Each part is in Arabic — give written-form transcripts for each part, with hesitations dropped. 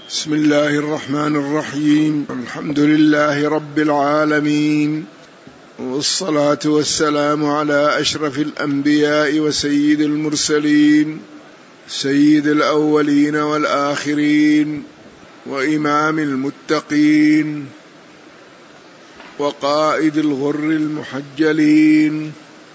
بسم الله الرحمن الرحيم. الحمد لله رب العالمين، والصلاة والسلام على أشرف الأنبياء وسيد المرسلين، سيد الأولين والآخرين، وإمام المتقين، وقائد الغر المحجلين،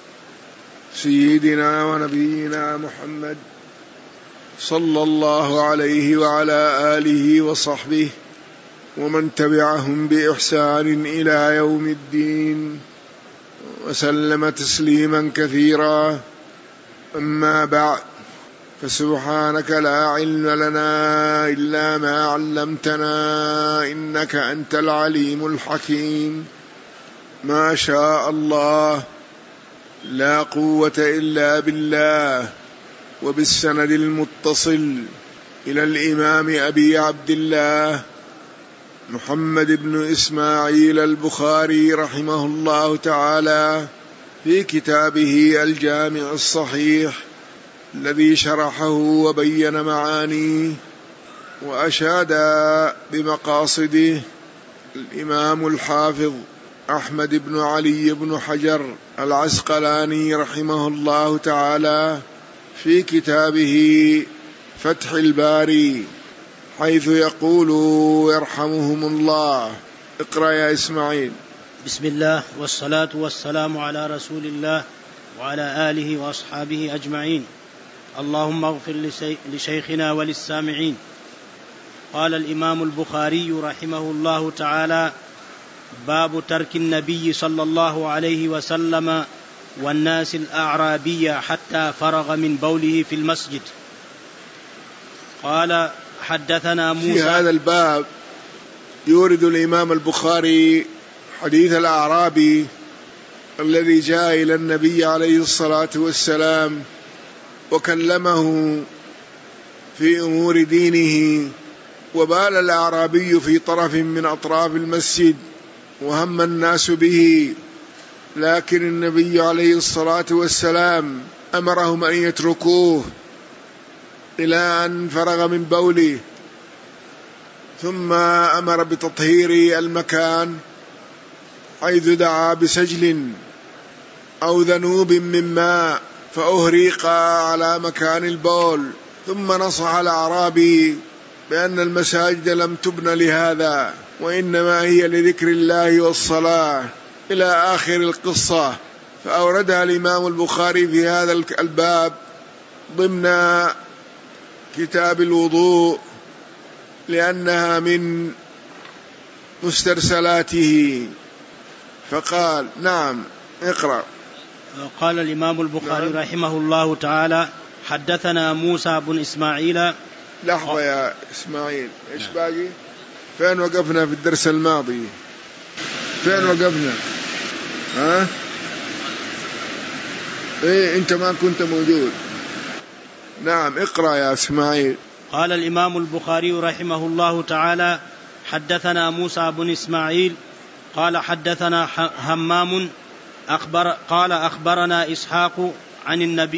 سيدنا ونبينا محمد صلى الله عليه وعلى آله وصحبه ومن تبعهم بإحسان إلى يوم الدين، وسلم تسليما كثيرا. أما بعد، فسبحانك لا علم لنا إلا ما علمتنا إنك أنت العليم الحكيم. ما شاء الله، لا قوة إلا بالله. وبالسند المتصل إلى الإمام أبي عبد الله محمد بن إسماعيل البخاري رحمه الله تعالى في كتابه الجامع الصحيح الذي شرحه وبين معانيه وأشاد بمقاصده الإمام الحافظ أحمد بن علي بن حجر العسقلاني رحمه الله تعالى في كتابه فتح الباري، حيث يقول يرحمهم الله. اقرأ يا إسماعيل. بسم الله، والصلاة والسلام على رسول الله وعلى آله وأصحابه أجمعين. اللهم اغفر لشيخنا وللسامعين. قال الإمام البخاري رحمه الله تعالى: باب ترك النبي صلى الله عليه وسلم والناس الأعرابية حتى فرغ من بوله في المسجد. قال: حدثنا موسى. في هذا الباب يورد الإمام البخاري حديث الأعرابي الذي جاء إلى النبي عليه الصلاة والسلام وكلمه في أمور دينه، وبال الأعرابي في طرف من أطراف المسجد وهم الناس به، لكن النبي عليه الصلاة والسلام أمرهم أن يتركوه إلى أن فرغ من بوله، ثم أمر بتطهير المكان حيث دعا بسجل أو ذنوب من ماء فأهريق على مكان البول، ثم نصح الأعرابي بأن المساجد لم تبن لهذا، وإنما هي لذكر الله والصلاة إلى آخر القصة. فأوردها الإمام البخاري في هذا الباب ضمن كتاب الوضوء لأنها من مسترسلاته. فقال: نعم، اقرأ. قال الإمام البخاري رحمه الله تعالى: حدثنا موسى بن إسماعيل. لحظة يا إسماعيل، إيش باقي؟ فين وقفنا في الدرس الماضي؟ فين وقفنا؟ إيه، أنت ما كنت موجود. نعم، اقرأ يا إسماعيل. قال الإمام البخاري رحمه الله تعالى: حدثنا موسى بن إسماعيل قال حدثنا همام قال أخبرنا إسحاق عن النبي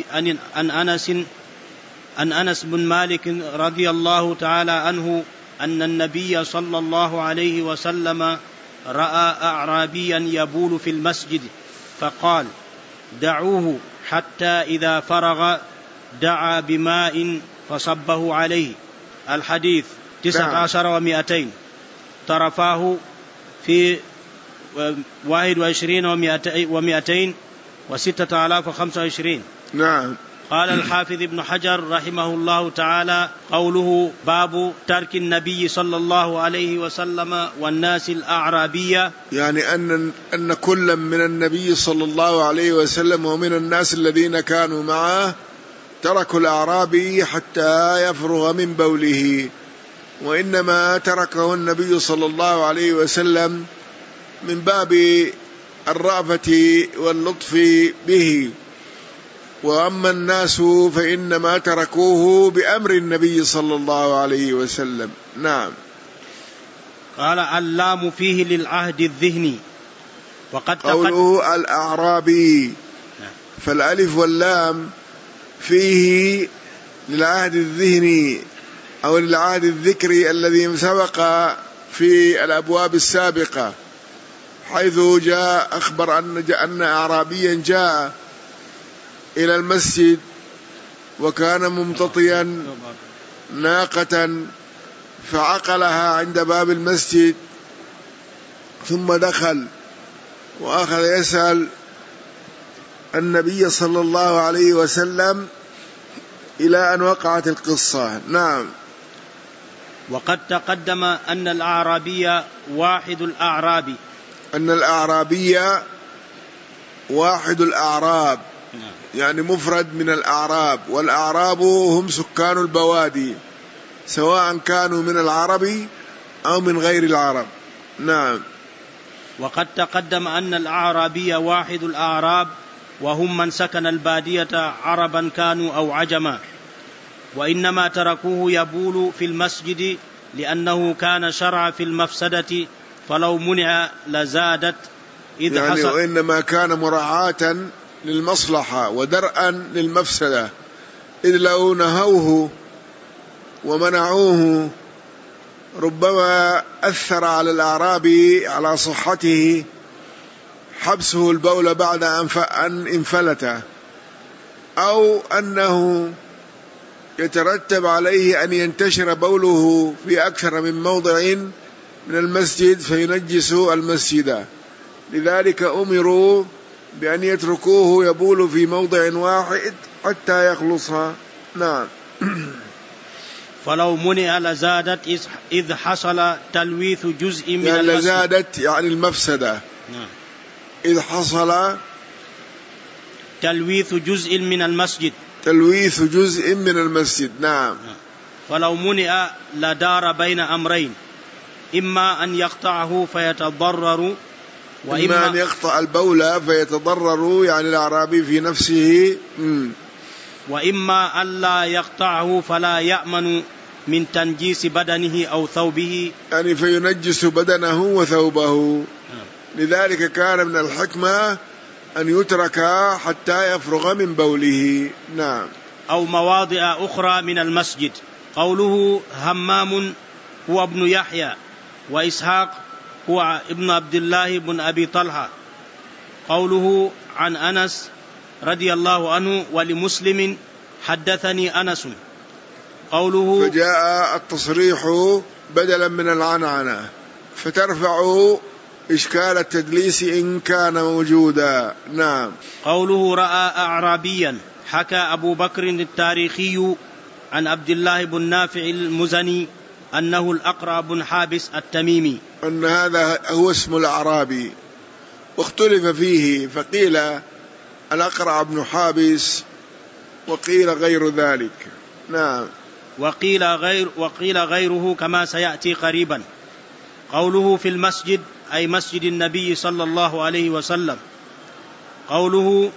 عن أنس بن مالك رضي الله تعالى عنه أن النبي صلى الله عليه وسلم رأى أعرابيا يبول في المسجد، فقال: دعوه حتى إذا فرغ دعا بماء فصبه عليه. الحديث 19 و200، طرفاه في 21 و200 و6025. نعم. قال الحافظ ابن حجر رحمه الله تعالى: قوله باب ترك النبي صلى الله عليه وسلم والناس الأعرابية، يعني أن كل من النبي صلى الله عليه وسلم ومن الناس الذين كانوا معه تركوا الأعرابي حتى يفرغ من بوله، وإنما تركه النبي صلى الله عليه وسلم من باب الرأفة واللطف به، وأما الناس فإنما تركوه بأمر النبي صلى الله عليه وسلم. نعم. قال: اللام فيه للعهد الذهني، وقد قوله الأعرابي، فالألف واللام فيه للعهد الذهني، أو للعهد الذكري الذي سبق في الأبواب السابقة، حيث جاء أخبر أن أعرابيا جاء إلى المسجد وكان ممتطيا ناقة فعقلها عند باب المسجد، ثم دخل وأخذ يسأل النبي صلى الله عليه وسلم إلى أن وقعت القصة. نعم. وقد تقدم أن الأعرابي واحد الأعراب، أن الأعرابي واحد الأعراب، يعني مفرد من الأعراب، والأعراب هم سكان البوادي سواء كانوا من العرب أو من غير العرب. نعم. وقد تقدم أن الأعرابي واحد الأعراب وهم من سكن البادية عربا كانوا أو عجما، وإنما تركوه يبول في المسجد لأنه كان شرع في المفسدة، فلو منع لزادت إذ يعني حصل، وإنما كان مراعاة للمصلحة ودرءا للمفسدة، إذ لو نهوه ومنعوه ربما أثر على الأعرابي على صحته حبسه البول بعد أن انفلت، أو أنه يترتب عليه أن ينتشر بوله في أكثر من موضع من المسجد فينجس المسجد، لذلك أمروا بأن يتركوه يبول في موضع واحد حتى يخلصها. نعم. فلو منع لزادت إذ حصل تلويث جزء من يعني المسجد، لزادت يعني المفسدة. نعم. إذ حصل تلويث جزء من المسجد، تلويث جزء من المسجد. نعم. فلو منع لدار بين أمرين، إما أن يقطعه فيتضرر، إما أن يقطع البول فيتضرر يعني الأعرابي في نفسه، وإما أن لا يقطعه فلا يأمن من تنجيس بدنه أو ثوبه، يعني فينجس بدنه وثوبه. لذلك كان من الحكمة أن يترك حتى يفرغ من بوله. نعم. أو مواضع أخرى من المسجد. قوله همام هو ابن يحيى، وإسحاق هو ابن عبد الله بن أبي طلحة. قوله عن أنس رضي الله عنه ولمسلم حدثني أنس. قوله فجاء التصريح بدلا من العنعنة، فترفع إشكال التدليس إن كان موجودا. نعم. قوله رأى أعرابيا، حكى أبو بكر التاريخي عن عبد الله بن نافع المزني أنه الأقرع بن حابس التميمي، أن هذا هو اسم الأعرابي، واختلف فيه، فقيل الأقرع بن حابس وقيل غير ذلك. نعم. وقيل غيره كما سيأتي قريبا. قوله في المسجد أي مسجد النبي صلى الله عليه وسلم. قوله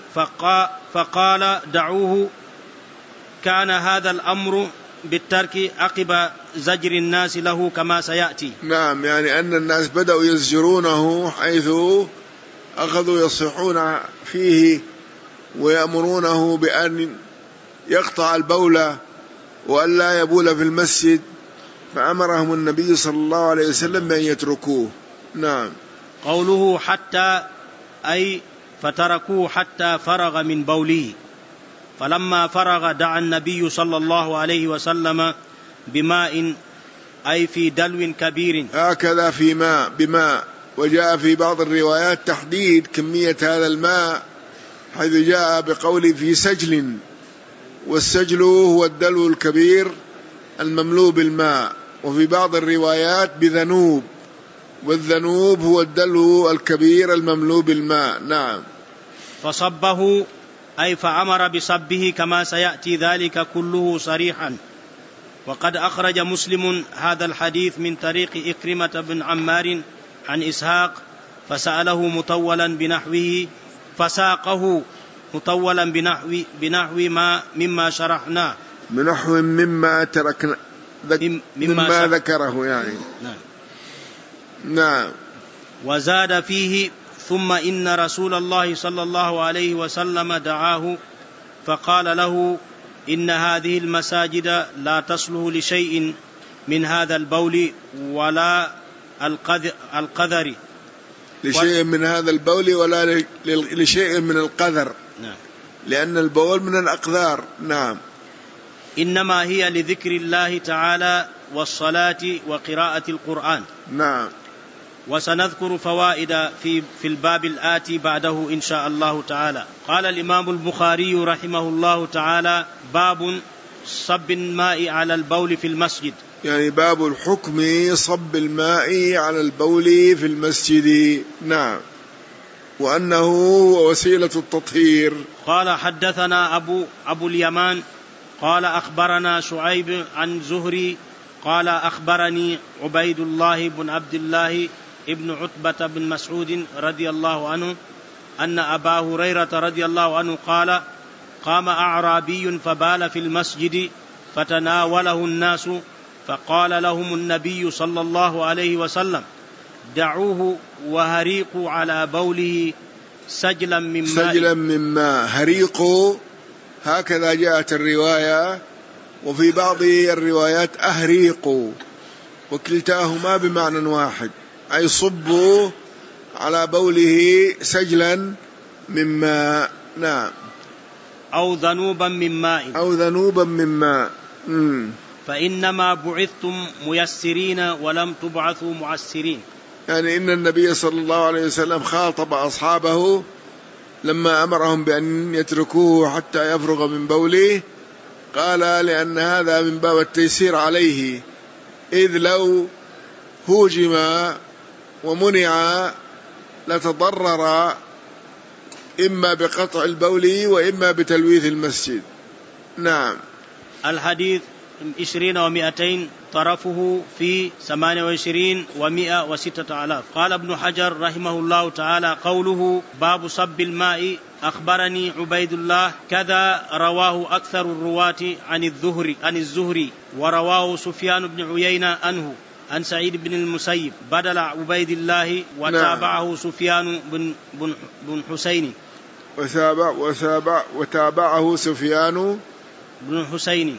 فقال دعوه، كان هذا الأمر بالترك عقب زجر الناس له كما سيأتي. نعم، يعني أن الناس بدأوا يزجرونه حيث أخذوا يصيحون فيه ويأمرونه بأن يقطع البول وأن لا يبول في المسجد، فأمرهم النبي صلى الله عليه وسلم بأن يتركوه. نعم. قوله حتى أي فتركوه حتى فرغ من بوله، فلما فرغ دعا النبي صلى الله عليه وسلم بماء أي في دلو كبير، هكذا في ماء بماء، وجاء في بعض الروايات تحديد كمية هذا الماء حيث جاء بقول في سجل، والسجل هو الدلو الكبير المملوء بالماء، وفي بعض الروايات بذنوب، والذنوب هو الدلو الكبير المملوء بالماء. نعم. فصبه أي فأمر بصبه كما سيأتي ذلك كله صريحا. وقد أخرج مسلم هذا الحديث من طريق إكرمة بن عمار عن إسحاق، فسأله مطولا بنحوه، فساقه مطولا بنحو ما مما شرحناه، بنحو مما تركنا مما ذكره يعني. نعم. وزاد فيه ثم إن رسول الله صلى الله عليه وسلم دعاه فقال له إن هذه المساجد لا تصلح لشيء من هذا البول ولا القذر لشيء من هذا البول ولا لشيء من القذر. نعم. لأن البول من الأقذار. نعم. إنما هي لذكر الله تعالى والصلاة وقراءة القرآن. نعم. وسنذكر فوائد في الباب الآتي بعده إن شاء الله تعالى. قال الإمام البخاري رحمه الله تعالى: باب صب الماء على البول في المسجد. يعني باب الحكم صب الماء على البول في المسجد. نعم. وأنه وسيلة التطهير. قال: حدثنا أبو اليمان قال: أخبرنا شعيب عن زهري قال: أخبرني عبيد الله بن عبد الله ابن عتبة بن مسعود رضي الله عنه أن أبا هريرة رضي الله عنه قال: قام أعرابي فبال في المسجد فتناوله الناس، فقال لهم النبي صلى الله عليه وسلم: دعوه وهريقوا على بوله سجلا من ماء. هريقوا هكذا جاءت الرواية، وفي بعض الروايات أهريقوا، وكلتاهما بمعنى واحد، أي صبوا على بوله سجلا من ماء. نعم. أو ذنوبا من ماء. فإنما بعثتم ميسرين ولم تبعثوا معسرين. يعني إن النبي صلى الله عليه وسلم خاطب أصحابه لما أمرهم بأن يتركوه حتى يفرغ من بوله، قال: لأن هذا من باب التيسير عليه، إذ لو هوجم ومنع لتضرر إما بقطع البول وإما بتلويث المسجد. نعم. الحديث 20 و200 طرفه في 28 و106 آلاف. قال ابن حجر رحمه الله تعالى: قوله باب صب الماء أخبرني عبيد الله كذا رواه أكثر الرواة عن الزهري ورواه سفيان بن عيينة عنه عن سعيد بن المسيب بدل عبيد الله، وتابعه سفيان بن حسين وتابعه سفيان بن حسين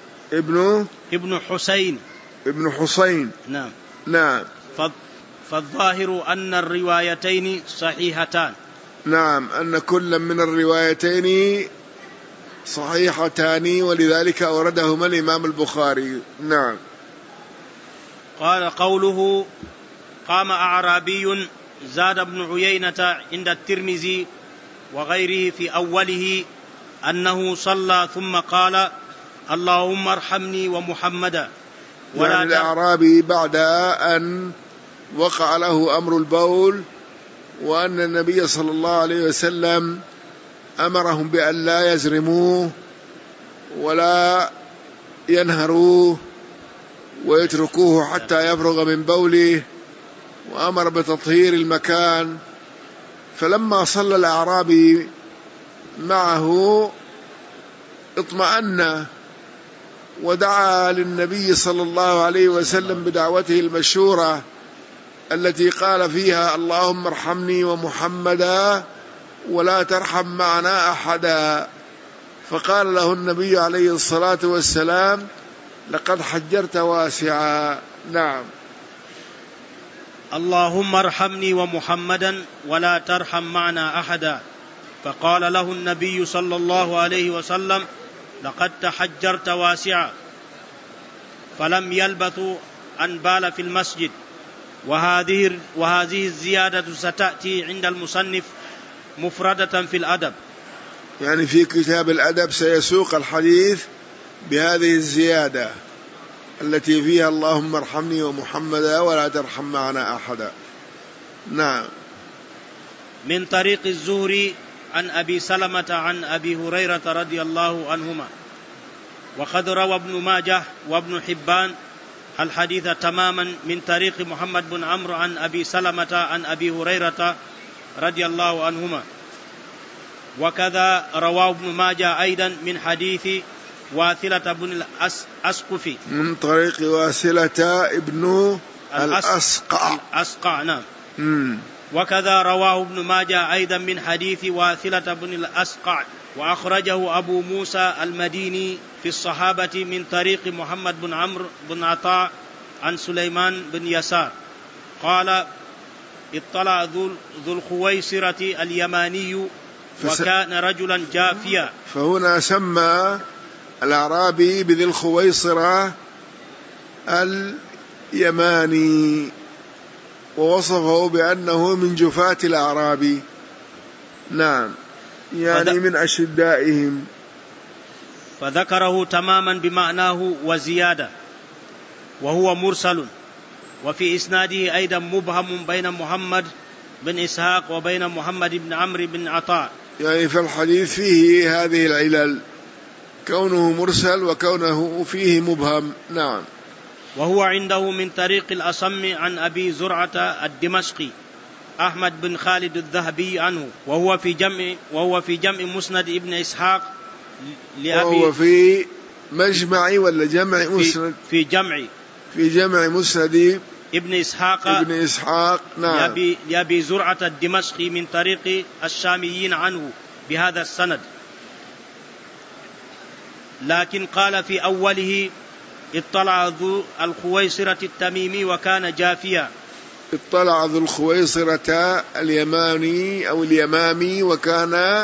ابن حسين. نعم. فالظاهر أن الروايتين صحيحتان. نعم، أن كل من الروايتين صحيحتان، ولذلك أوردهما الإمام البخاري. نعم. قال: قوله قام أعرابي زاد ابن عيينة عند الترمذي وغيره في أوله أنه صلى ثم قال: اللهم ارحمني ومحمدا. يعني الأعرابي بعد أن وقع له أمر البول وأن النبي صلى الله عليه وسلم أمرهم بأن لا يزرموه ولا ينهروه ويتركوه حتى يفرغ من بوله، وأمر بتطهير المكان، فلما صلى الأعرابي معه اطمأن ودعا للنبي صلى الله عليه وسلم بدعوته المشهورة التي قال فيها: اللهم ارحمني ومحمدا ولا ترحم معنا أحدا. فقال له النبي عليه الصلاة والسلام: لقد حجرت واسعا. نعم. اللهم ارحمني ومحمدا ولا ترحم معنا أحدا. فقال له النبي صلى الله عليه وسلم: لقد تحجرت واسعا. فلم يلبثوا أن بال في المسجد. وهذه الزيادة ستأتي عند المصنف مفردة في الأدب، يعني في كتاب الأدب سيسوق الحديث بهذه الزيادة التي فيها اللهم ارحمني ومحمدا ولا ترحم معنا أحدا. نعم. من طريق الزهري عن أبي سلمة عن أبي هريرة رضي الله عنهما. وقد روى ابن ماجه وابن حبان الحديث تماما من طريق محمد بن عمرو عن أبي سلمة عن أبي هريرة رضي الله عنهما. وكذا رواه ابن ماجه أيضا من حديث واثلة بن الأسقف من طريق واثلة ابن الأسقع. نعم. وكذا رواه ابن ماجه أيضا من حديث واثلة بن وأخرجه أبو موسى المديني في الصحابة من طريق محمد بن عمرو بن عطاء عن سليمان بن يسار قال اطلع ذو الخويصرة اليماني وكان رجلا جافيا. فهنا سمى الأعرابي بذي الخويصرة اليماني ووصفه بأنه من جفاة الأعراب. نعم، يعني من أشدائهم. فذكره تماما بمعناه وزيادة، وهو مرسل، وفي إسناده أيضا مبهم بين محمد بن إسحاق وبين محمد بن عمرو بن عطاء. يعني في الحديث فيه هذه العلل، كونه مرسل وكونه فيه مبهم. نعم. وهو عنده من طريق الأصم عن أبي زرعة الدمشقي أحمد بن خالد الذهبي عنه، وهو في جمع مسند ابن إسحاق وهو في مجمع ولا جمع مسند؟ في جمع مسند ابن إسحاق. نعم. لأبي زرعة الدمشقي من طريق الشاميين عنه بهذا السند، لكن قال في أوله اطلع ذو الخويصرة التميمي وكان جافيا. اطلع ذو الخويصرة اليماني أو اليمامي وكان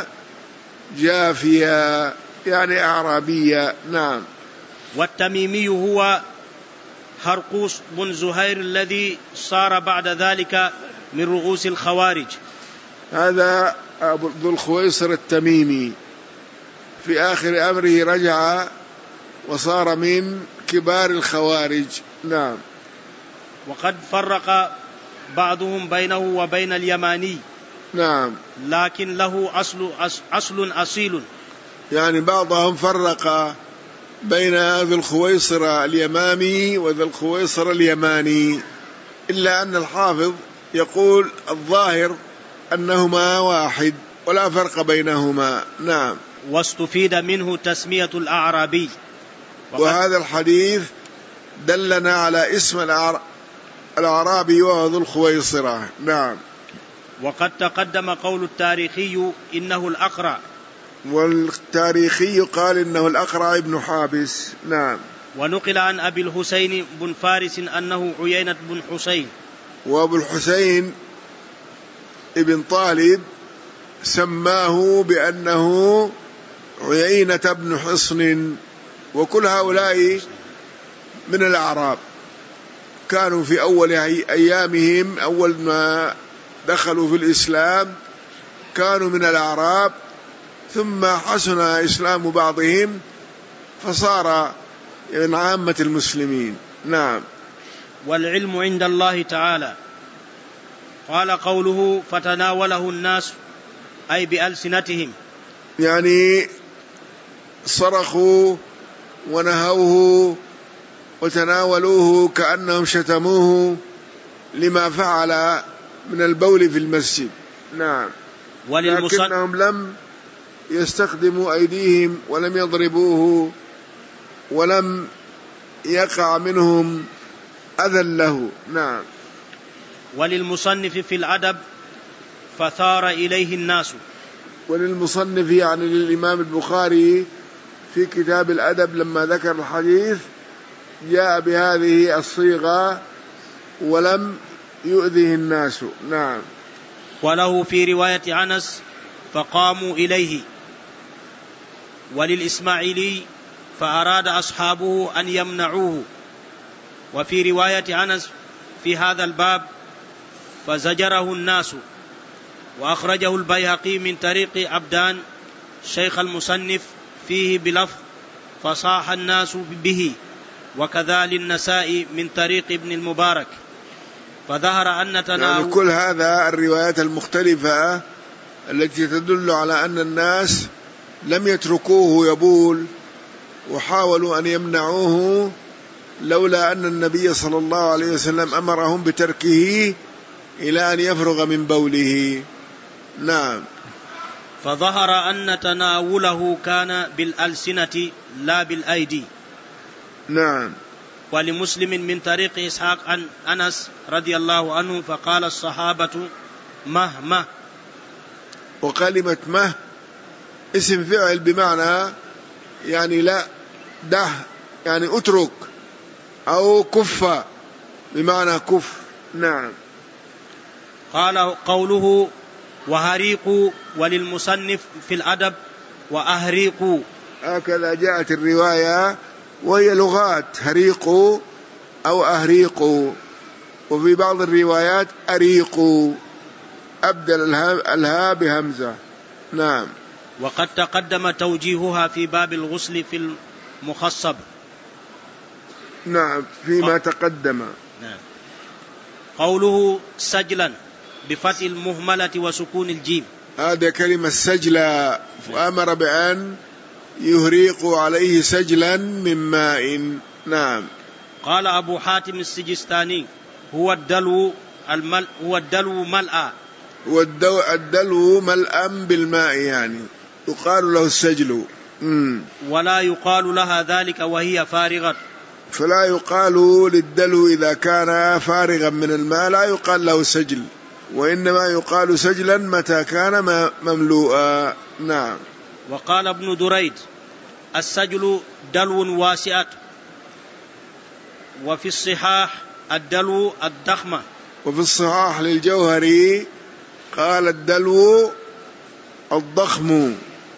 جافيا، يعني أعرابيا. نعم. والتميمي هو هرقوس بن زهير الذي صار بعد ذلك من رؤوس الخوارج. هذا ذو الخويصر التميمي في آخر أمره رجع وصار من كبار الخوارج. نعم. وقد فرق بعضهم بينه وبين اليماني. نعم. لكن له أصل أصيل. يعني بعضهم فرق بين ذي الخويصر اليمامي وذي الخويصر اليماني، إلا أن الحافظ يقول الظاهر أنهما واحد ولا فرق بينهما. نعم. واستفيد منه تسمية الأعرابي. وهذا الحديث دلنا على اسم الأعرابي وهو ذو الخويصرة. نعم. وقد تقدم قول التاريخي إنه الأقرع، والتاريخي قال إنه الأقرع ابن حابس. نعم. ونقل عن أبي الحسين بن فارس أنه عيينة بن حسين، وأبو الحسين ابن طالب سماه بأنه عيينة بن حصن. وكل هؤلاء من الأعراب، كانوا في أول أيامهم أول ما دخلوا في الإسلام كانوا من الأعراب، ثم حسن إسلام بعضهم فصار من عامة المسلمين. نعم. والعلم عند الله تعالى. قال قوله فتناوله الناس أي بألسنتهم، يعني صرخوا ونهوه وتناولوه كأنهم شتموه لما فعل من البول في المسجد. نعم. لكنهم لم يستخدموا أيديهم ولم يضربوه ولم يقع منهم أذى له. نعم. وللمصنف في الأدب فثار إليه الناس. وللمصنف يعني للإمام البخاري في كتاب الأدب لما ذكر الحديث جاء بهذه الصيغة ولم يؤذه الناس. نعم. وله في رواية أنس فقاموا إليه. وللإسماعيلي فأراد أصحابه أن يمنعوه. وفي رواية أنس في هذا الباب فزجره الناس. وأخرجه البيهقي من طريق عبدان شيخ المصنف فيه بلفظ فصاح الناس به، وكذا للنسائي من طريق ابن المبارك. فظهر أن يعني كل هذا الروايات المختلفة التي تدل على أن الناس لم يتركوه يبول وحاولوا أن يمنعوه لولا أن النبي صلى الله عليه وسلم أمرهم بتركه إلى أن يفرغ من بوله. نعم. فظهر أن تناوله كان بالألسنة لا بالأيدي. نعم. ولمسلم من طريق إسحاق عن أنس رضي الله عنه فقال الصحابة مه. وكلمة مه اسم فعل بمعنى يعني لا ده يعني اترك، أو كف بمعنى كف. نعم. قال قوله وهريق، وللمصنف في الأدب وأهريق. هكذا جاءت الرواية، وهي لغات، هريق أو أهريق، وفي بعض الروايات أريق، أبدل الهاء بهمزة. نعم. وقد تقدم توجيهها في باب الغسل في المخصب. نعم فيما تقدم. نعم. قوله سجلا بفتح المهملة وسكون الجيم، هذا كلمة سجلا، فأمر بأن يهريق عليه سجلا من ماء. نعم. قال أبو حاتم السجستاني هو الدلو ملأ. الدلو ملأ بالماء، يعني يقال له السجل. ولا يقال لها ذلك وهي فارغة. فلا يقال للدلو إذا كان فارغا من الماء لا يقال له سجل، وإنما يقال سجلا متى كان مملوءا. نعم. وقال ابن دريد السجل دلو واسعة. وفي الصحاح الدلو الضخمة. وفي الصحاح للجوهري قال الدلو الضخم،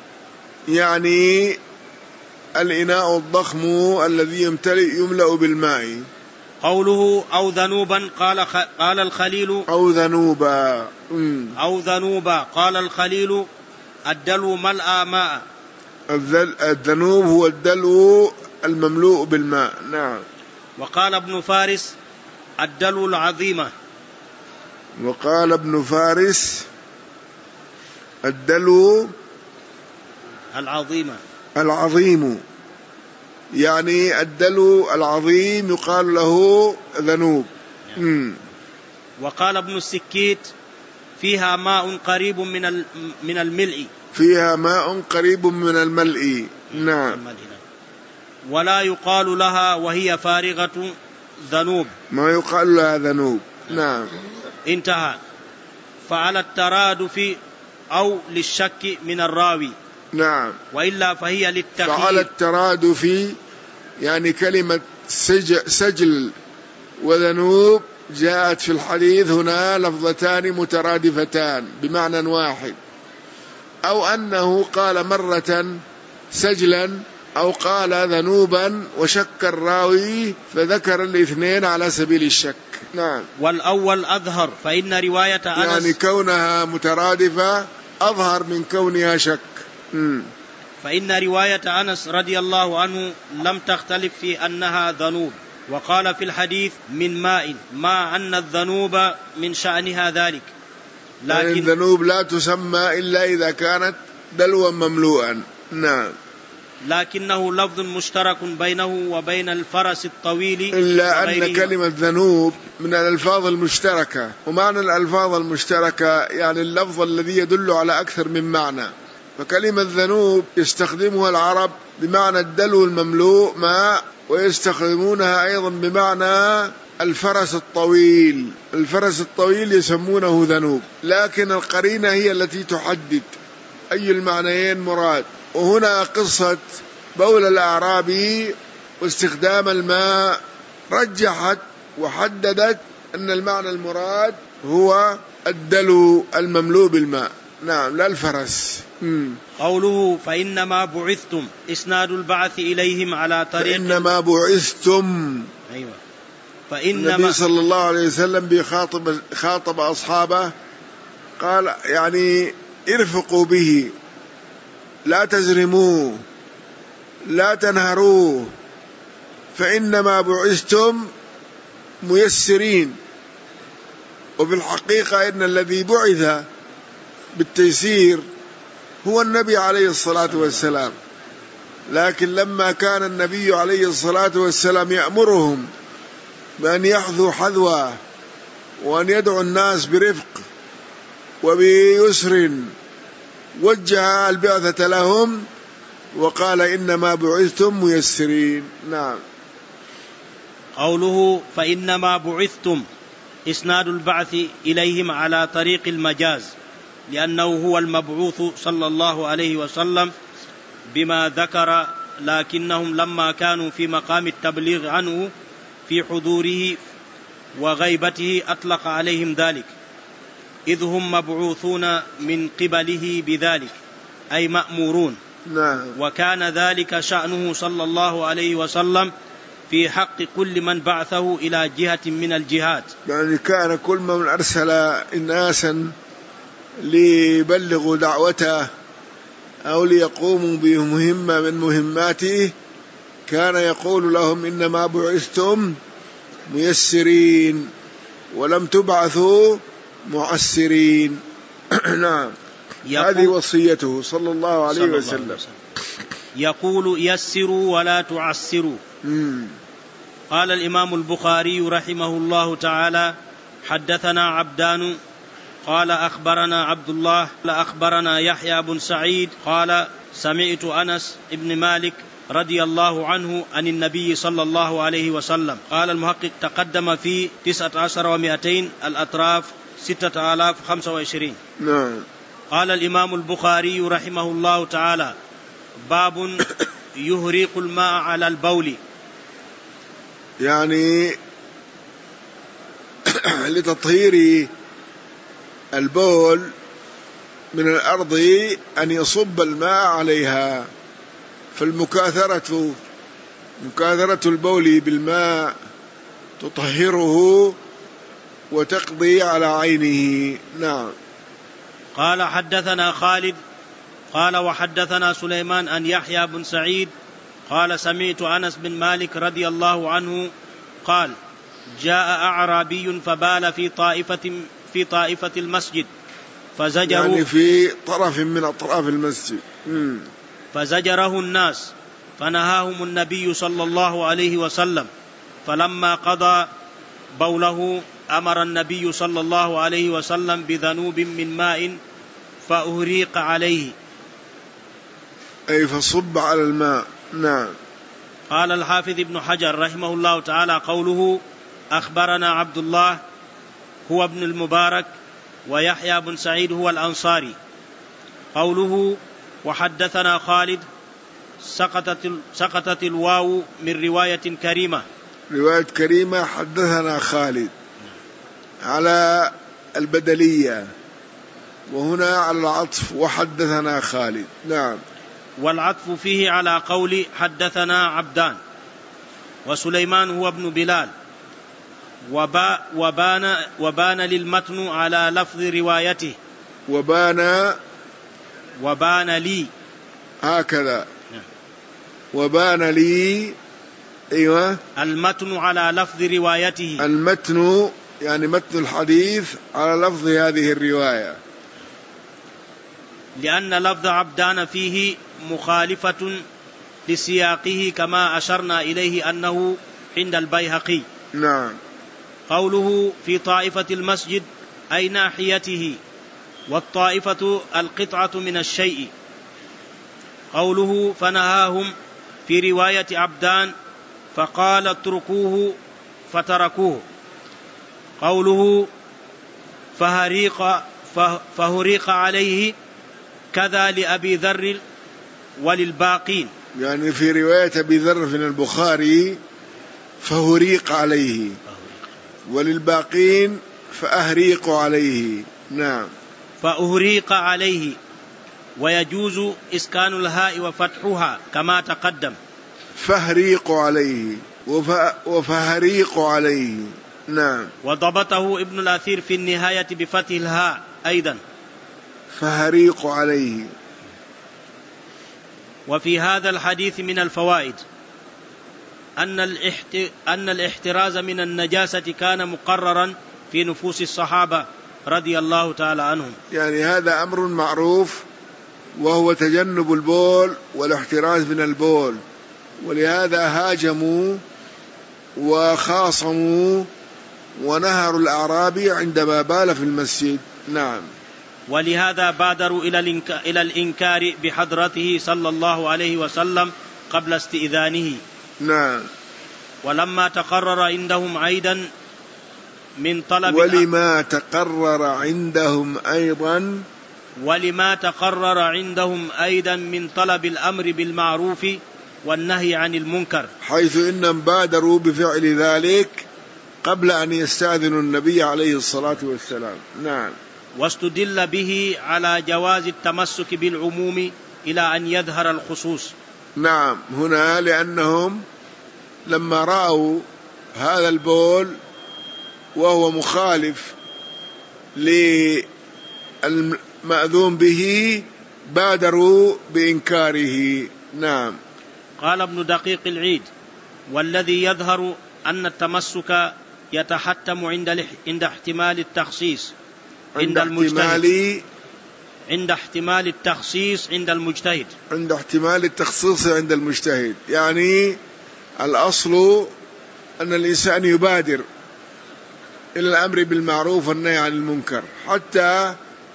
يعني الإناء الضخم الذي يملأ بالماء. قوله أو ذنوبا قال الخليل أو ذنوبا. أو ذنوبا قال الخليل الدلو ملأ ماء. الذنوب هو الدلو المملوء بالماء. نعم. وقال ابن فارس الدلو العظيمة. وقال ابن فارس الدلو العظيم، يعني الدلو العظيم يقال له ذنوب. وقال ابن السكيت فيها ماء قريب من الملء. فيها ماء قريب من الملء. نعم. ولا يقال لها وهي فارغة ذنوب. ما يقال لها ذنوب. نعم. انتهى. فعلى الترادف أو للشك من الراوي. نعم. وإلا فهي للتخيير. فعلى الترادف يعني كلمة سجل وذنوب جاءت في الحديث هنا لفظتان مترادفتان بمعنى واحد، أو أنه قال مرة سجلا أو قال ذنوبا وشك الراوي فذكر الاثنين على سبيل الشك. نعم. والأول أظهر، فإن رواية أنس يعني كونها مترادفة أظهر من كونها شك. فإن رواية أنس رضي الله عنه لم تختلف في أنها ذنوب، وقال في الحديث من ماء، مع أن الذنوب من شأنها ذلك، لكن الذنوب لا تسمى إلا إذا كانت دلوا مملوءا. نعم. لكنه لفظ مشترك بينه وبين الفرس الطويل، إلا أن كلمة ذنوب من الألفاظ المشتركة، ومعنى الألفاظ المشتركة يعني اللفظ الذي يدل على أكثر من معنى. فكلمة ذنوب يستخدمها العرب بمعنى الدلو المملوء ماء، ويستخدمونها أيضا بمعنى الفرس الطويل. الفرس الطويل يسمونه ذنوب، لكن القرينة هي التي تحدد أي المعنيين مراد. وهنا قصة بول الأعرابي واستخدام الماء رجحت وحددت أن المعنى المراد هو الدلو المملوء بالماء. نعم، لا الفرس. قوله فإنما بعثتم، إسناد البعث إليهم على طريق فإنما بعثتم. أيوة. النبي صلى الله عليه وسلم خاطب أصحابه قال يعني ارفقوا به، لا تزرموه، لا تنهروه، فإنما بعثتم ميسرين. وفي الحقيقة إن الذي بعث بالتيسير هو النبي عليه الصلاة والسلام، لكن لما كان النبي عليه الصلاة والسلام يأمرهم بأن يحذوا حذوه وأن يدعو الناس برفق وبيسر، وجه البعثة لهم وقال إنما بعثتم ميسرين. نعم. قوله فإنما بعثتم، إسناد البعث إليهم على طريق المجاز، لأنه هو المبعوث صلى الله عليه وسلم بما ذكر، لكنهم لما كانوا في مقام التبليغ عنه في حضوره وغيبته أطلق عليهم ذلك، إذ هم مبعوثون من قبله بذلك، أي مأمورون. نعم. وكان ذلك شأنه صلى الله عليه وسلم في حق كل من بعثه إلى جهة من الجهات. يعني كان كل من أرسل إناسا ليبلغوا دعوته أو ليقوموا بمهمة من مهماته كان يقول لهم إنما بعثتم ميسرين ولم تبعثوا معسرين. نعم. هذه وصيته صلى الله عليه وسلم. يقول يسروا ولا تعسروا. قال الإمام البخاري رحمه الله تعالى: حدثنا عبدان قال أخبرنا عبد الله أخبرنا يحيى بن سعيد قال سمعت أنس بن مالك رضي الله عنه عن النبي صلى الله عليه وسلم. قال المحقق: تقدم في 19 و200 الأطراف 6025. نعم. قال الإمام البخاري رحمه الله تعالى: باب يهريق الماء على البول. يعني لتطهير البول من الأرض أن يصب الماء عليها، فالمكاثرة البول بالماء تطهره وتقضي على عينه. نعم. قال: حدثنا خالد قال وحدثنا سليمان أن يحيى بن سعيد قال سمعت أنس بن مالك رضي الله عنه قال: جاء أعرابي فبال في طائفة المسجد فزجروا، يعني في طرف من أطراف المسجد، فزجره الناس فنهاهم النبي صلى الله عليه وسلم، فلما قضى بوله أمر النبي صلى الله عليه وسلم بذنوب من ماء فأهريق عليه، أي فصب على الماء. نعم. قال الحافظ ابن حجر رحمه الله تعالى: قوله أخبرنا عبد الله هو ابن المبارك ويحيى بن سعيد هو الأنصاري. قوله وحدثنا خالد سقطت الواو من رواية كريمة. رواية كريمة حدثنا خالد على البدلية، وهنا على العطف وحدثنا خالد. نعم. والعطف فيه على قول حدثنا عبدان. وسليمان هو ابن بلال. وبان للمتن على لفظ روايته. وبان لي هكذا. وبان لي. أيوة. المتن على لفظ روايته. المتن يعني متن الحديث على لفظ هذه الرواية، لأن لفظ عبدان فيه مخالفة لسياقه كما أشرنا إليه أنه عند البيهقي. نعم. قوله في طائفة المسجد أي ناحيته، والطائفة القطعة من الشيء. قوله فنهاهم في رواية عبدان فقال اتركوه فتركوه. قوله فهريق عليه كذا لأبي ذر وللباقين، يعني في رواية أبي ذر في البخاري فهريق عليه، وللباقين فأهريق عليه. نعم. فأهريق عليه، ويجوز إسكان الهاء وفتحها كما تقدم. فهريق عليه وفهريق عليه. نعم. وضبطه ابن الأثير في النهاية بفتح الهاء أيضا، فهريق عليه. وفي هذا الحديث من الفوائد أن الاحتراز من النجاسة كان مقررا في نفوس الصحابة رضي الله تعالى عنهم. يعني هذا أمر معروف، وهو تجنب البول والاحتراز من البول، ولهذا هاجموا وخاصموا ونهروا الأعرابي عندما بال في المسجد. نعم. ولهذا بادروا إلى الإنكار بحضرته صلى الله عليه وسلم قبل استئذانه. نعم. ولما تقرر عندهم أيضا من طلب ولما تقرر عندهم أيضا ولما تقرر عندهم أيضا من طلب الأمر بالمعروف والنهي عن المنكر، حيث إنهم بادروا بفعل ذلك قبل أن يستأذنوا النبي عليه الصلاة والسلام. نعم. واستدل به على جواز التمسك بالعموم إلى أن يظهر الخصوص. نعم، هنا لأنهم لما رأوا هذا البول وهو مخالف للمأذون به بادروا بإنكاره. نعم. قال ابن دقيق العيد: والذي يظهر أن التمسك يتحتم عند احتمال التخصيص عند المجتهد، عند احتمال التخصيص عند المجتهد، عند احتمال التخصيص عند المجتهد. يعني الأصل أن الإنسان يبادر إلى الأمر بالمعروف والنهي عن المنكر حتى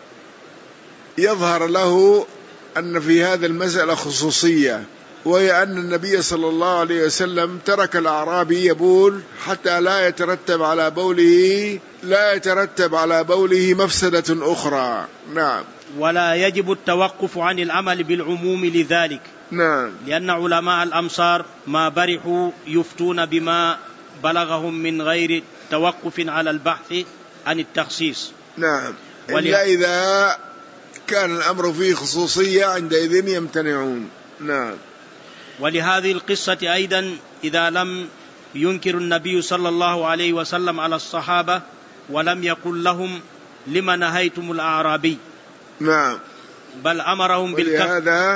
يظهر له أن في هذه المسألة خصوصية، وهي أن النبي صلى الله عليه وسلم ترك الأعرابي يبول حتى لا يترتب على بوله مفسدة أخرى. نعم. ولا يجب التوقف عن العمل بالعموم لذلك. نعم. لأن علماء الأمصار ما برحوا يفتون بما بلغهم من غير توقف على البحث عن التخصيص. نعم. إلا إذا كان الأمر فيه خصوصية عندئذ يمتنعون. نعم. ولهذه القصة أيضا إذا لم ينكر النبي صلى الله عليه وسلم على الصحابة ولم يقل لهم لما نهيتم الأعرابي. نعم. بل أمرهم بالكف.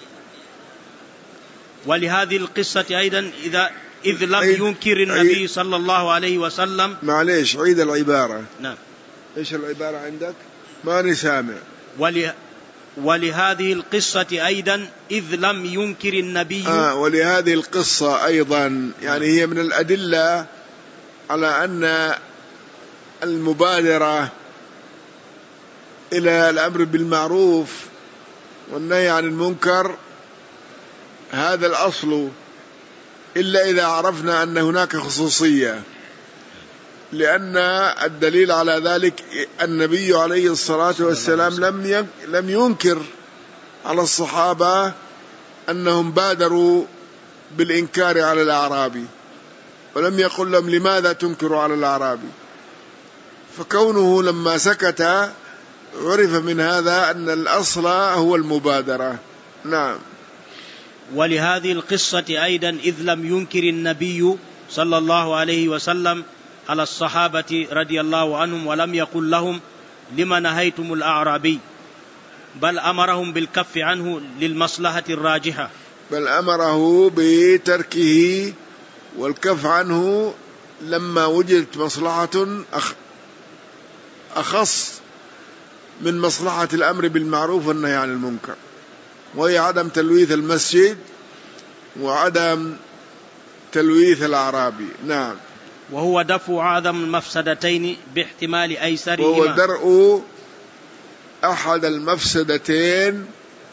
ولهذه القصة أيضا إذ لم ينكر النبي صلى الله عليه وسلم. معليش، عيد العبارة. نعم. إيش العبارة عندك؟ ماني سامع. ولهذه القصة أيضا إذ لم ينكر النبي. ولهذه القصة أيضا، يعني هي من الأدلة على أن المبادرة إلى الأمر بالمعروف والنهي عن المنكر هذا الأصل، إلا إذا عرفنا أن هناك خصوصية، لأن الدليل على ذلك النبي عليه الصلاة والسلام لم ينكر على الصحابة أنهم بادروا بالإنكار على الأعرابي، ولم يقل لهم لماذا تنكروا على الأعرابي، فكونه لما سكت عرف من هذا أن الأصل هو المبادرة. نعم. ولهذه القصة أيضا إذ لم ينكر النبي صلى الله عليه وسلم على الصحابة رضي الله عنهم ولم يقل لهم لما نهيتم الأعرابي، بل أمرهم بالكف عنه للمصلحة الراجحة. بل أمره بتركه والكف عنه لما وجدت مصلحة أخص من مصلحة الأمر بالمعروف والنهي عن المنكر، وهي عدم تلويث المسجد وعدم تلويث الأعرابي. نعم. وهو دفع أعظم المفسدتين باحتمال أيسرهما. وهو درء أحد المفسدتين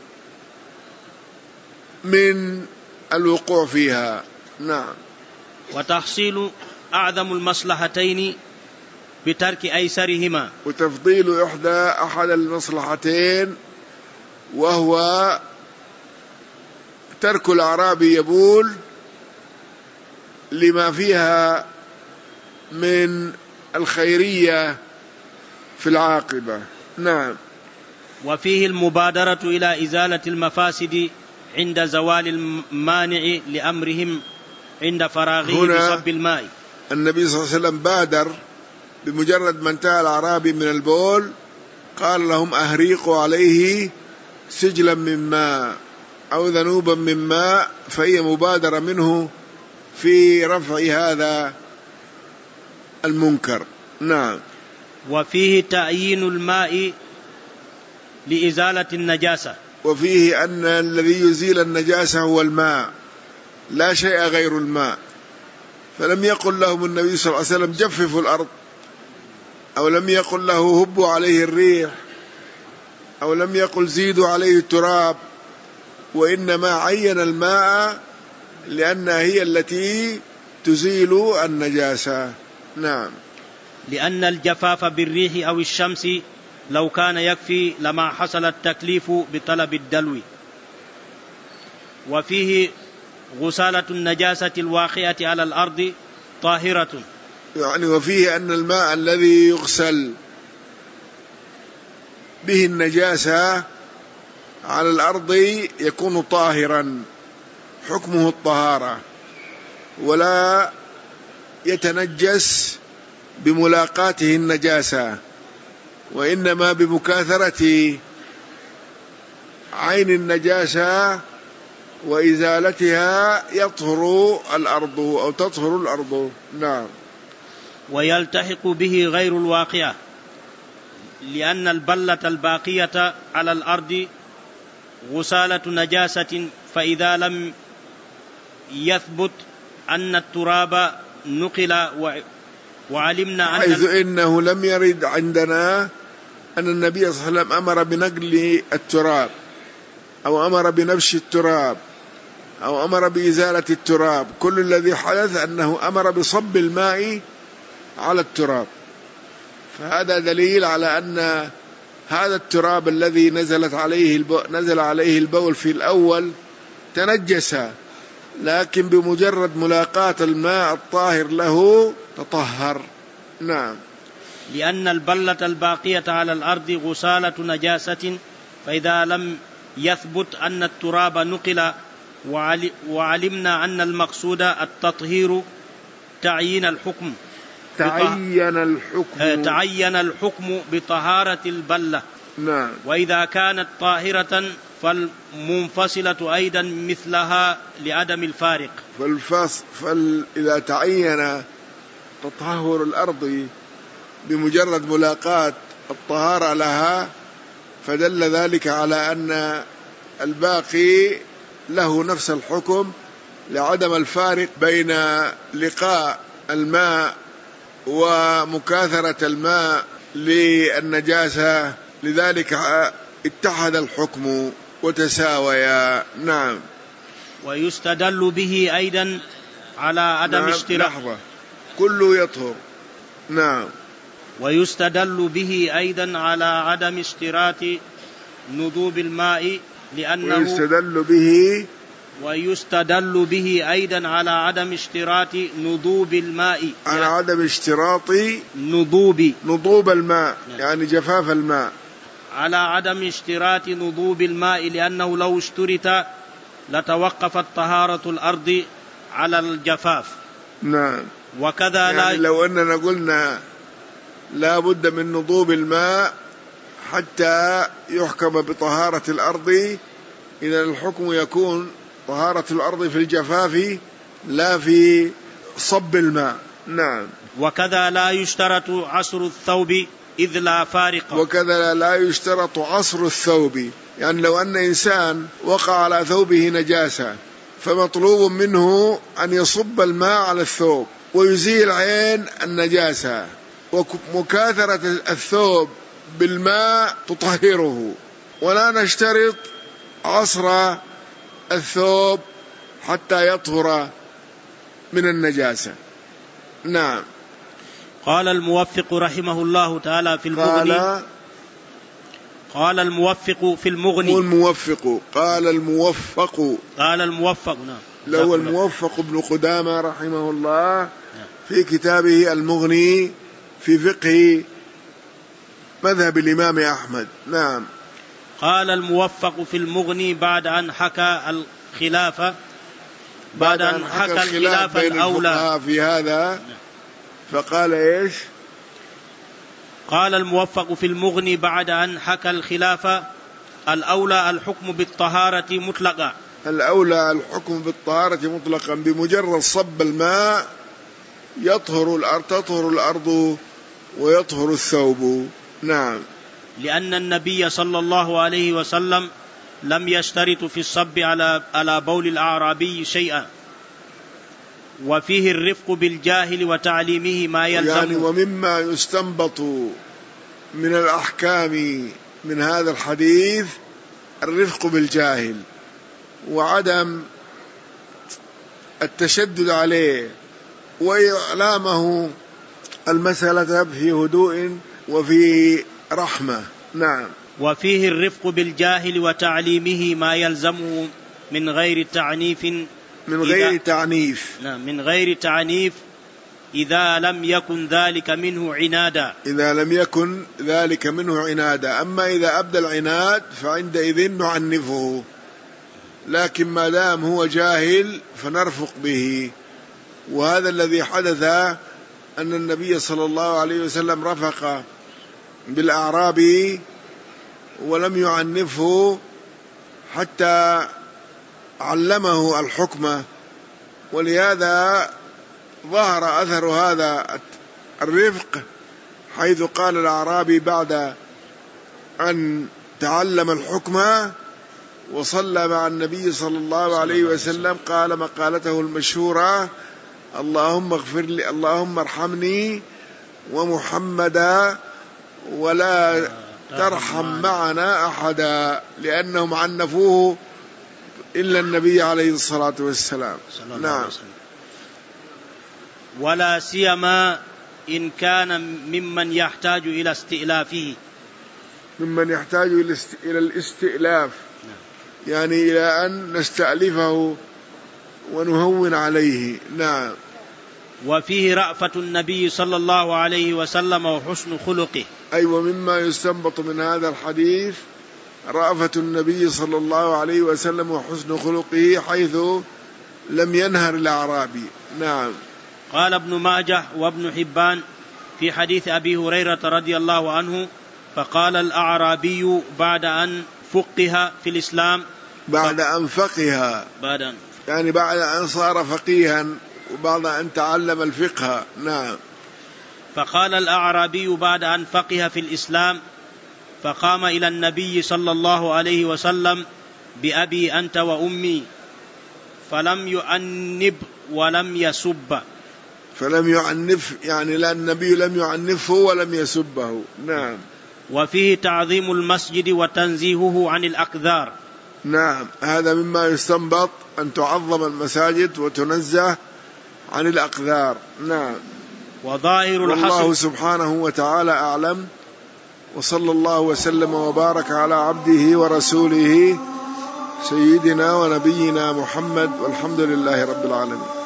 من الوقوع فيها. نعم. وتحصيل أعظم المصلحتين بترك أيسرهما. وتفضيل أحد المصلحتين وهو ترك الأعرابي يبول لما فيها من الخيرية في العاقبة. نعم. وفيه المبادرة إلى إزالة المفاسد عند زوال المانع لأمرهم عند فراغه بصب الماء. النبي صلى الله عليه وسلم بادر بمجرد ما انتهى الأعرابي من البول قال لهم أهريقوا عليه سجلا من ماء أو ذنوبا من ماء، فهي مبادرة منه في رفع هذا المنكر. نعم. وفيه تعيين الماء لإزالة النجاسة. وفيه أن الذي يزيل النجاسة هو الماء لا شيء غير الماء، فلم يقل لهم النبي صلى الله عليه وسلم جففوا الأرض، أو لم يقل له هبوا عليه الريح، أو لم يقل زيدوا عليه التراب، وإنما عين الماء لأنها هي التي تزيل النجاسة. نعم. لأن الجفاف بالريح أو الشمس لو كان يكفي لما حصل التكليف بطلب الدلو. وفيه غسالة النجاسة الواقعة على الأرض طاهرة، يعني وفيه أن الماء الذي يغسل به النجاسة على الأرض يكون طاهرا، حكمه الطهارة، ولا يتنجس بملاقاته النجاسة، وإنما بمكاثرة عين النجاسة وإزالتها يطهر الأرض أو تطهر الأرض. نعم. ويلتحق به غير الواقعة، لأن البلة الباقية على الأرض غسالة نجاسة، فإذا لم يثبت أن التراب نقل وعلمنا حيث إنه لم يرد عندنا أن النبي صلى الله عليه وسلم أمر بنقل التراب أو أمر بنبش التراب أو أمر بإزالة التراب، كل الذي حدث أنه أمر بصب الماء على التراب، فهذا دليل على أن هذا التراب الذي نزل عليه البول في الأول تنجس، لكن بمجرد ملاقاة الماء الطاهر له تطهر. نعم. لأن البلة الباقية على الأرض غسالة نجاسة، فإذا لم يثبت أن التراب نقل وعلمنا أن المقصود التطهير تعيين الحكم بطهارة البلة. نعم. وإذا كانت طاهرة فالمنفصلة أيضا مثلها لعدم الفارق. إذا تعين تطهر الأرض بمجرد ملاقاة الطهارة لها فدل ذلك على أن الباقي له نفس الحكم لعدم الفارق بين لقاء الماء ومكاثرة الماء للنجاسة، لذلك اتحد الحكم وتساويا. نعم. ويستدل به أيضا على عدم اشتراط كله يطهر. نعم. ويستدل به أيضا على عدم اشتراط نضوب الماء، لأنه ويستدل به أيضا على عدم اشتراط نضوب الماء، على عدم اشتراط نضوب الماء، يعني جفاف الماء، على عدم اشتراط نضوب الماء، لأنه لو اشترط لتوقفت طهارة الأرض على الجفاف. نعم. وكذا يعني لو أننا قلنا لا بد من نضوب الماء حتى يحكم بطهارة الأرض، إذا الحكم يكون طهارة الأرض في الجفاف لا في صب الماء. نعم. وكذا لا يشترط عصر الثوب إذ لا فارق. وكذا لا يشترط عصر الثوب، يعني لو أن إنسان وقع على ثوبه نجاسة فمطلوب منه أن يصب الماء على الثوب ويزيل عين النجاسة، ومكاثرة الثوب بالماء تطهره، ولا نشترط عصر الثوب حتى يطهر من النجاسة. نعم. قال الموفق رحمه الله تعالى في المغني، قال الموفق في المغني، قال الموفق نعم، لو الموفق ابن قدامة رحمه الله في كتابه المغني في فقه مذهب الإمام أحمد. نعم. قال الموفق في المغني بعد أن حكى الخلافة الأولى في هذا، فقال إيش؟ قال الموفق في المغني بعد أن حكى الخلافة الأولى الحكم بالطهارة مطلقا، الأولى الحكم بالطهارة مطلقا، بمجرد صب الماء تطهر الأرض ويطهر الثوب. نعم. لأن النبي صلى الله عليه وسلم لم يشترط في الصب على بول الأعرابي شيئا، وفيه الرفق بالجاهل وتعليمه ما يلزم. يعني ومما يستنبط من الأحكام من هذا الحديث الرفق بالجاهل وعدم التشدد عليه، وإعلامه المسألة في هدوء وفي رحمة، نعم. وفيه الرفق بالجاهل وتعليمه ما يلزمه من غير تعنيف من غير تعنيف إذا لم يكن ذلك منه عنادا أما إذا أبدى العناد فعندئذ نعنفه، لكن ما دام هو جاهل فنرفق به. وهذا الذي حدث أن النبي صلى الله عليه وسلم رفق بالأعرابي ولم يعنفه حتى علمه الحكمة، ولهذا ظهر أثر هذا الرفق، حيث قال الأعرابي بعد أن تعلم الحكمة وصلى مع النبي صلى الله عليه وسلم قال مقالته المشهورة: اللهم اغفر لي، اللهم ارحمني ومحمدا ولا ترحم معنا أحدا، لأنهم عنفوه إلا النبي عليه الصلاة والسلام. نعم. ولا سيما إن كان ممن يحتاج إلى استئلافه، إلى الاستئلاف، يعني إلى أن نستألفه ونهون عليه. نعم. وفيه رأفة النبي صلى الله عليه وسلم وحسن خلقه. ومما يستنبط من هذا الحديث رأفة النبي صلى الله عليه وسلم وحسن خلقه، حيث لم ينهر الأعرابي. نعم. قال ابن ماجه وابن حبان في حديث أبي هريرة رضي الله عنه: فقال الأعرابي بعد أن فقه في الإسلام، بعد أن صار فقيها وبعد أن تعلم الفقه. نعم. فقال الأعرابي بعد أن فقه في الإسلام، فقام إلى النبي صلى الله عليه وسلم: بأبي أنت وأمي، فلم يعنب ولم يسب. فلم يعنف يعني لا، النبي لم يعنفه ولم يسبه. نعم. وفيه تعظيم المسجد وتنزيهه عن الأقذار. نعم، هذا مما يستنبط أن تعظم المساجد وتنزه عن الأقذار. نعم. وظاهر والله سبحانه وتعالى أعلم، وصلى الله وسلم وبارك على عبده ورسوله سيدنا ونبينا محمد، والحمد لله رب العالمين.